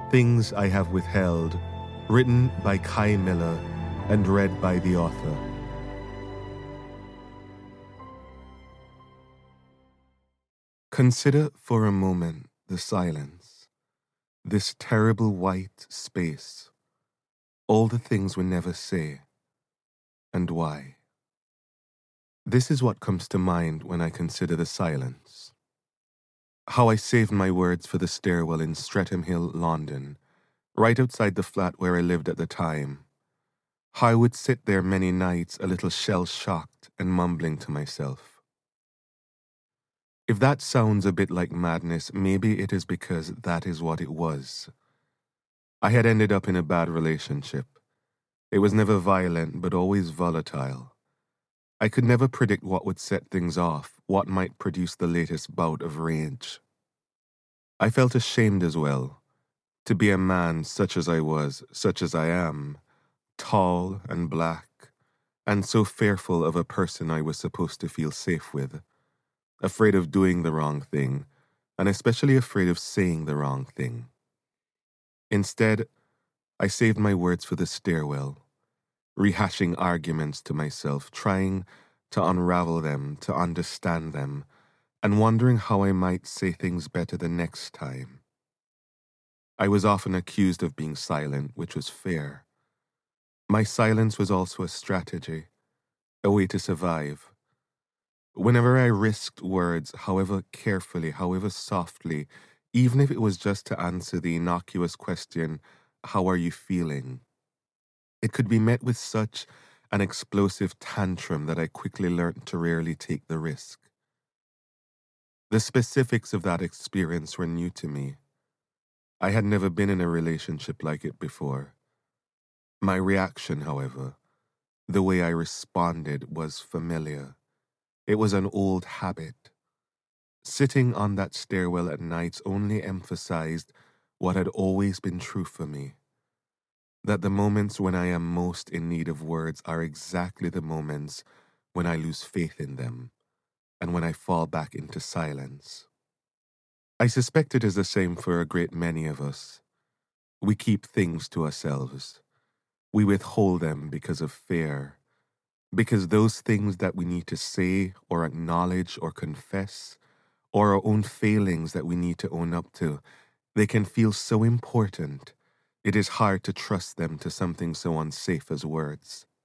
Things I Have Withheld, written by Kai Miller and read by the author. Consider for a moment the silence, this terrible white space, all the things we never say, and why. This is what comes to mind when I consider the silence. How I saved my words for the stairwell in Streatham Hill, London, right outside the flat where I lived at the time. How I would sit there many nights a little shell-shocked and mumbling to myself. If that sounds a bit like madness, maybe it is because that is what it was. I had ended up in a bad relationship. It was never violent, but always volatile. I could never predict what would set things off, what might produce the latest bout of rage. I felt ashamed as well, to be a man such as I was, such as I am, tall and black, and so fearful of a person I was supposed to feel safe with, afraid of doing the wrong thing, and especially afraid of saying the wrong thing. Instead, I saved my words for the stairwell, rehashing arguments to myself, trying to unravel them, to understand them, and wondering how I might say things better the next time. I was often accused of being silent, which was fair. My silence was also a strategy, a way to survive. Whenever I risked words, however carefully, however softly, even if it was just to answer the innocuous question, "How are you feeling?" it could be met with such an explosive tantrum that I quickly learned to rarely take the risk. The specifics of that experience were new to me. I had never been in a relationship like it before. My reaction, however, the way I responded, was familiar. It was an old habit. Sitting on that stairwell at nights only emphasized what had always been true for me, that the moments when I am most in need of words are exactly the moments when I lose faith in them, and when I fall back into silence. I suspect it is the same for a great many of us. We keep things to ourselves. We withhold them because of fear, because those things that we need to say or acknowledge or confess, or our own failings that we need to own up to, they can feel so important, it is hard to trust them to something so unsafe as words.